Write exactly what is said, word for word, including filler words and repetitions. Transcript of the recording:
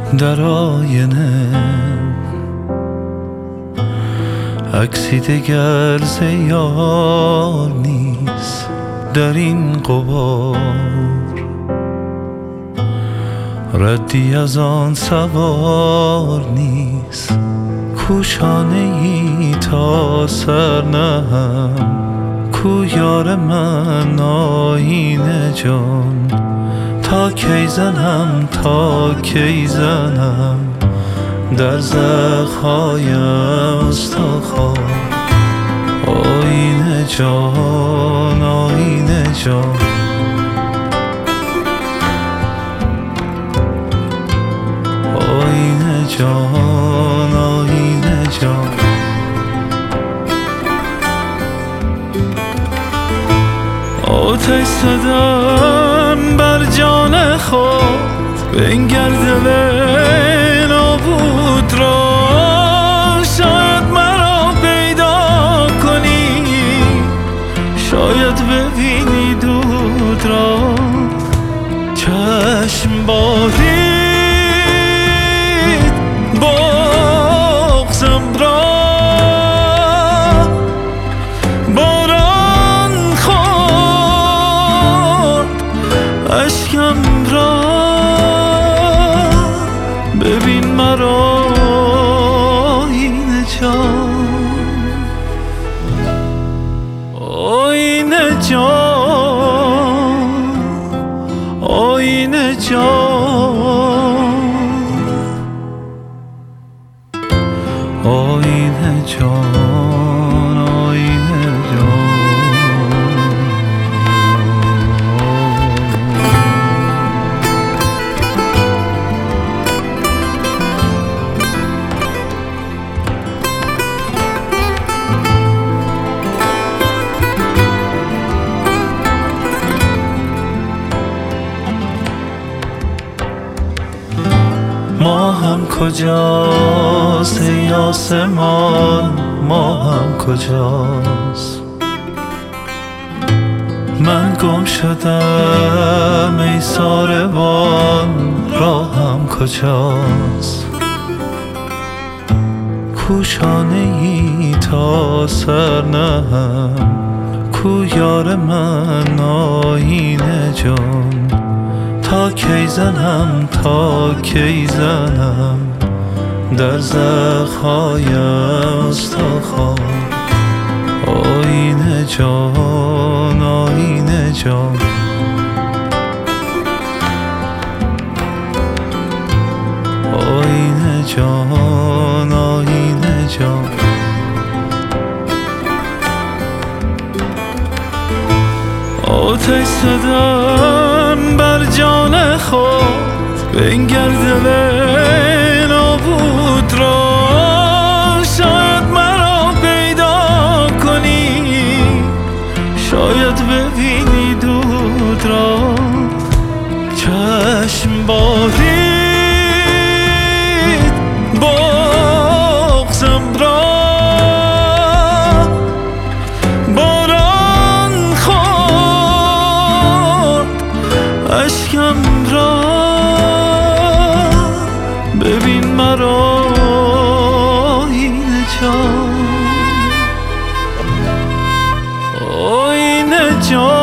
در آینه عکسی دگر ز یار نیست در این غبار، ردی از آن سوار نیست کو شانه ای تا سر نهم، کو یار من آیینه جان تا کی زنم تا کی زنم در زخم‌های استخوان. آیینه جان آیینه جان آیینه جان آیینه جان آتش زدم بر جان خود بنگر دل نابود را، شاید مرا پیدا کنی، شاید ببینی دود را. چشم بارید بغضم را، باران خورد اشکم را، ببین مرا آیینه جان آیینه جان آیینه جان آیینه جان آیینه جان. ما هم کجاست ای آسمان، ما هم کجاست، من گم شدم ای ساربان، راهم کجاست، کو شانه ای تا سر نهم، کو یار من آیینه جان تا کی زنم تا کی زنم در زخم‌های استخوان. آیینه جان آیینه جان آیینه جان آیینه جان آتش زدم بر جان خود بنگر دل نابود را، شاید مرا پیدا کنی، شاید ببینی دود را. چشم بارید بغضم را، باران خورد اشکم را، ببین مرا آیینه جان آیینه جان